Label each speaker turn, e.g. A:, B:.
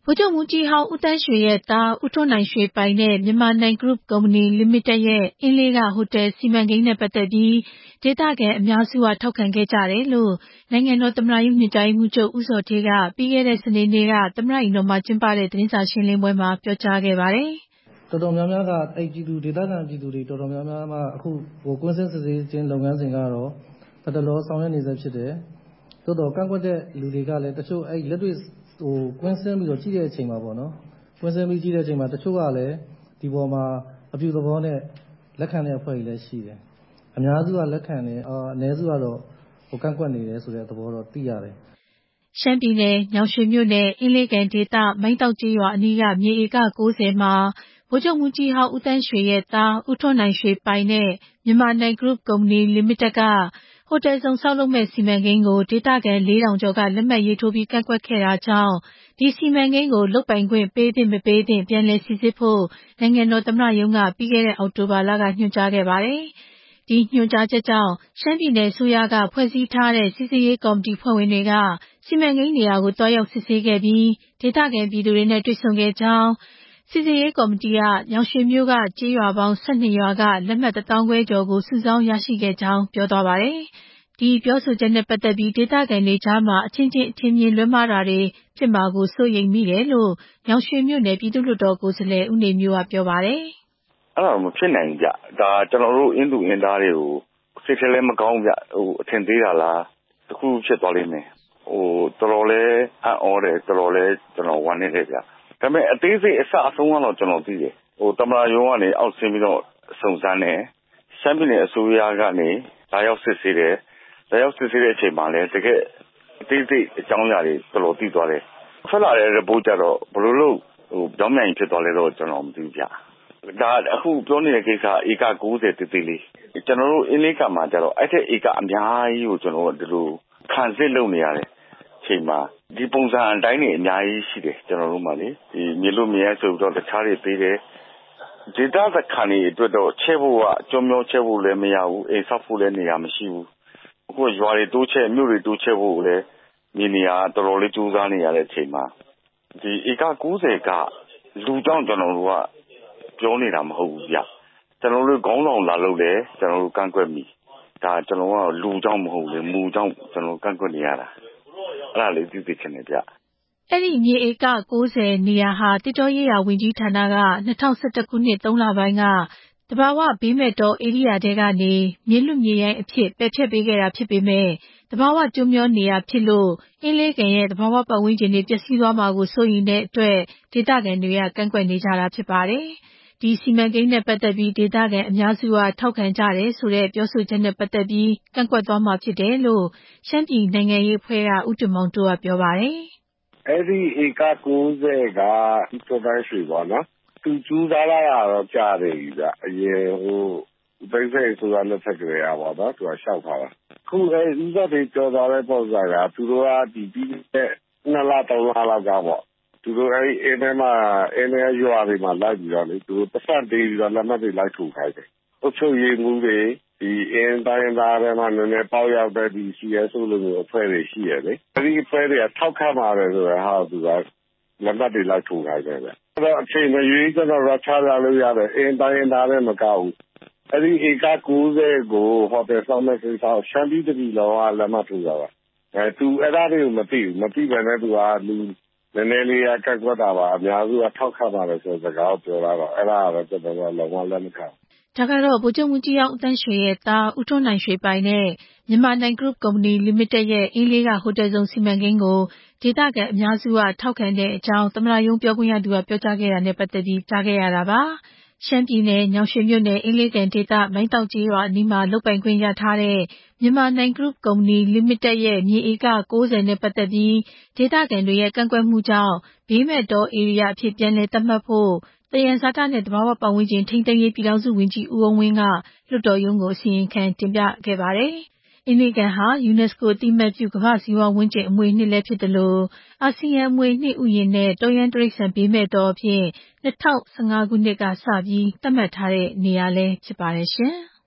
A: ဗိုလ်ချုပ်မှူးကြီးဟောင်းဦးသန်းရွှေရဲ့သားဦးထွန်းနိုင်ရွှေပိုင်တဲ့မြန်မာနိုင်ဂရုကုမ္ပဏီလိမိတက်ရဲ့အင်းလေးကဟိုတယ်စီမံကိန်းနဲ့ပတ်သက်ပြီးဒေသခံအများစုကထောက်ခံခဲ့ကြတယ်လို့နိုင်ငံတော်သမ္မတရုံးညွှန်ကြားရေးမှူးချုပ်ဦးဇော်ဌေးကပြီးခဲ့တဲ့စနေနေ့ကသမ္မတအိမ်တော်မှာကျင်းပတဲ့သတင်းစာရှင်းလင်းပွဲမှာပြောကြားခဲ့ပါတယ်
B: ။တော်တော်များများကဒေသခံပြည်သူတွေတော်တော်များများမှအခုကွင်းဆင်းစစ်ဆေးခြင်းလုပ်ငန်းစဉ်ကတော့တတလောဆောင်ရွက်နေစေဖြစ်တယ်။သို့တော်ကန့်ကွက်တဲ့လူတွေကလည်းတချို့လက်တွေ့ကွင်းဆင်းပြီးတော့ကြည့်တဲ့အချိန်မှာပေါ့နော်ကွင်းဆင်းပြီးကြည့်တဲ့အချိန်မှာတချို့ကလည်းဒီပေါ်မှာအပြုသဘောနဲ့လက်ခံတဲ့အဖွဲ့တွေလည်းရှိတယ်။အများစုကလက်ခံတယ်အနည်းစုကတော့ကန့်ကွက်နေတယ်ဆိုတဲ့သဘောတော့သိရတယ်
A: ။ရှမ်းပြည်နယ်ညောင်ရွှေမြို့နယ်အင်းလေးကန်ဒေသမိုင်းတောက်ကျေးရွာအနီးကမြေဧက90မှာဗိုလ်ချုပ်မှူးကြီးဟောင်းဦးသန်းရွှေရဲ့သားဦးထွန်းနိုင်ရွှေပိုင်တဲ့မြန်မာနိုင်ဂရုကုမ္ပဏီလိမိတက်ကဟိုတယ်ဆောင်ဆောက်လုပ်မဲ့စီမံကိန်းကိုဒေသခံ4000ကျော်ကလက်မှတ်ရေးထိုးပြီးကန့်ကွက်ခဲ့တာကြောင့်ဒီစီမံကိန်းကိုလုပ်ပိုင်ခွင့်ပေးသင့်မပေးသင့်ပြန်လည်စိစစ်ဖို့နိုင်ငံတော်သမ္မတရုံးကပြီးခဲ့တဲ့အောက်တိုဘာလကညွှန်ကြားခဲ့ပါတယ်။ဒီညွှန်ကြားချက်ကြောင့်ရှမ်းပြည်နယ်အစိုးရကဖွဲ့စည်းထားတဲ့စိစစ်ရေးကော်မတီဖွဲ့ဝင်တွေကစီမံကိန်းနေရာကိုတွားရောက်စစ်ဆေးခဲ့ပြီးဒေသခံပြည်သူတွေနဲ့တွေ့ဆုံခဲ့ကြောင်းစစ်ဆေးရေးကော်မတီကညောင်ရွှေမြို့ကကျေးရွာပေါင်း12ရွာကလက်မှတ်1,500ကျော်ကိုစုဆောင်းရရှိခဲ့ကြောင်းပြောသွားပါတယ်။ဒီပြောဆိုချက်နဲ့ပတ်သက်ပြီးဒေသခံတွေကြားမှာအချင်းချင်းအထင်မြင်လွဲမှားတာတွေဖြစ်မှာကိုစိုးရိမ်မိတယ်လို့ညောင်ရွှေမြို့နယ်ပြည်သူ့လွှတ်တော်ကိုယ်စားလှယ်ဦးနေမျိုးကပြောပါတယ်
C: ။အဲ့ဒါမဖြစ်နိုင်ကြ။ဒါကျွန်တော်တို့အင်းသူအင်းသားတွေကိုစိတ်ထဲလည်းမကောင်းကြအထင်သေးတာလားတခုဖြစ်သွားလိမ့်မယ်။တော်တော်လေးအံ့ဩတယ်တော်တော်လေးကျွန်တော်ဝမ်းနေတယ်ဗျ။ဒါပေမဲ့အသေးစိတ်အစအဆုံးကတော့ကျွန်တော်သိတယ်။သမ္မတရုံးကနေအောက်ဆင်းပြီးတော့စုံစမ်းတယ်။ရှမ်းပြည်နယ်အစိုးရကနေလာရောက်စစ်ဆေးတယ်။လာရောက်စစ်ဆေးတဲ့အချိန်မှာလည်းတကယ်အသေးစိတ်အကြောင်းအရာတွေတော်တော်သိသွားတယ်။ထွက်လာတဲ့ report ကြတော့ဘယ်လိုလုပ်ပြောင်းပြန်ဖြစ်သွားလဲတော့ကျွန်တော်မသိဘူးဗျ။ဒါအခုပြောနေတဲ့ကိစ္စဧက90တည်တည်လေးကျွန်တော်တို့အင်းလေးကမှာကြတော့အဲ့တဲ့ဧကအများကြီးကိုကျွန်တော်တို့ဒီလိုခံစစ်လုပ်နေရတယ်အချိန်မှာဒီပုံစံအတိုင်းနေအများကြီးရှိတယ်ကျွန်တော်တို့မှလေဒီမြေလို့မြဲဆိုတော့တခြားတွေပေးတယ်ဒေတာသခါနေအတွက်တော့ချဲဖို့ကကြောမျိုးချဲဖို့လည်းမရဘူးအိမ်ဆောက်ဖို့လည်းနေရာမရှိဘူးအခုရွာတွေတိုးချဲမြို့တွေတိုးချဲဖို့လည်းမြေနေရာတော်တော်လေးကြိုးစားနေရတဲ့အချိန်မှာဒီဧက90ကလူကြောင့်ကျွန်တော်တို့ကပြောနေတာမဟုတ်ဘူးဗျကျွန်တော်တို့ခေါင်းဆောင်လာလို့လေကျွန်တော်တို့ကန့်ကွက်မိဒါကျွန်တော်ကလူကြောင့်မဟုတ်လေမူကြောင့်ကျွန်တော်ကန့်ကွက်နေရတာအဲ့ဒါလေးသိသိချင်တယ်ဗျ
A: အဲ့ဒီမြေဧက90နေရာဟာတစ်တော်ရေးရာဝန်ကြီးဌာနက2011ခုနှစ်3လပိုင်းကတဘာဝဘေးမဲ့တောဧရိယာတဲကနေမြေလွတ်မြေရိုင်းအဖြစ်ပယ်ဖျက်ပေးခဲ့တာဖြစ်ပေမဲ့တဘာဝကျွမျောနေရာဖြစ်လို့အင်းလေးကန်ရဲ့တဘာဝပတ်ဝန်းကျင်တွေပျက်စီးသွားမှာကိုစိုးရိမ်တဲ့အတွက်ဒေသခံတွေကကန့်ကွက်နေကြတာဖြစ်ပါတယ်။ဒီစီမံကိန်းနဲ့ပတ်သက်ပြီးဒေသခံအများစုကထောက်ခံကြတယ်ဆိုတဲ့ပြောဆိုချက်နဲ့ပတ်သက်ပြီးကန့်ကွက်သွားမှာဖြစ်တယ်လို့ရှမ်းပြည်နိုင်ငံရေးအဖွဲ့ကဦးတင်မောင်တိုးကပြောပါတယ်
D: ။အဲ့ဒီဧက90ကထွန်းတိုင်းရွှေပေါ့နော်သူကျူးစားလာတာတော့ကြားတယ်ကြီးဗျအရင်သိစိတ်ဆိုတာလက်ထက်ကလေးอ่ะပေါ့နော်သူကရှောက်ထားတာခုအဲဥစ္စာတွေကြော်သွားတဲ့ပုံစံကသူတို့ကဒီပြီးတဲ့2လ3လလောက်ကပေါ့သူတို့အဲ့အင်းထဲမှာအင်းထဲရွာတွေမှာလိုက်ပြီးတော့လေသူတို့ပတ်စံပေးပြီးတော့လက်မှတ်တွေလိုက်ထုတ်ခိုင်းတယ်အုပ်ချုပ်ရေးမှုတွေဒီအင်းတိုင်းသားတွေမှာနည်းနည်းပေါက်ရောက်တဲ့ဒီ CSO လိုမျိုးအဖွဲ့တွေရှိရလေအဲ့ဒီအဖွဲ့တွေကထောက်ခံပါတယ်ဆိုတော့ဟာသူကလက်မှတ်တွေလိုက်ထုတ်ခိုင်းတယ်ဗျအဲ့တော့အချိန်မရွေးကျွန်တော်ရချလာလို့ရတယ်အင်းတိုင်းသားတွေမကောက်ဘူးအဲ့ဒီဧက90ကိုဟိုတယ်ဆောင်မဲ့ကိစ္စရှမ်းပြည်တပြည်လောကလက်မှတ်ထိုးတာပါသူအဲ့ဒါတွေကိုမသိဘဲနဲ့သူကလူနည်းနည်းလေးကကွက်တာပါအများစုကထောက်ခံပါတယ်ဆိုတဲ့စကားကိုပြောလာတော့အဲ့ဒါကတော့ကျွန်တော်ကလုံးဝလက်မခံ
A: ဒါကတော့ဗိုလ်ချုပ်မှူးကြီးအောင်ဦးသန်းရွှေရဲ့သားဦးထွန်းနိုင်ရွှေပိုင်နဲ့မြန်မာနိုင်ဂရုကုမ္ပဏီလိမိတက်ရဲ့အင်းလေးကဟိုတယ်ဆောင်စီမံကိန်းကိုဒေသခံအများစုကထောက်ခံတဲ့အကြောင်းသမ္မတရုံးပြောခွင့်ရသူကပြောကြားခဲ့တာနဲ့ပတ်သက်ပြီးကြားခဲ့ရတာပါရှမ်းပြည်နယ်ညောင်ရွှေမြို့နယ်အင်းလေးကန်ဒေသမိုင်းတောက်ကျေးရွာအနီးမှာလုပ်ပိုင်ခွင့်ရထားတဲ့မြန်မာနိုင်ဂရုကုမ္ပဏီလိမိတက်ရဲ့မြေဧက90နဲ့ပတ်သက်ပြီးဒေသခံတွေရဲ့ကန့်ကွက်မှုကြောင့်ဘေးမဲ့တောဧရိယာအဖြစ်ပြန်လည်သတ်မှတ်ဖို့သယံဇာတနဲ့သဘာဝပတ်ဝန်းကျင်ထိန်းသိမ်းရေးပြည်ထောင်စုဝန်ကြီးဦးအုန်းဝင်းကလွှတ်တော်ရုံးကိုအစီရင်ခံတင်ပြခဲ့ပါတယ်။အင်းလေးကန်ဟာ UNESCO အသိအမှတ်ပြုကမ္ဘာ့ဇီဝဝန်းကျင်အမွေအနှစ်လည်းဖြစ်တယ်လို့အာဆီယံအမွေအနှစ်ဥယျာဉ်နဲ့တောရိုင်းတိရစ္ဆာန်ဘေးမဲ့တောအဖြစ်2015ခုနှစ်ကစပြီးသတ်မှတ်ထားတဲ့နေရာလည်းဖြစ်ပါတယ်ရှင်။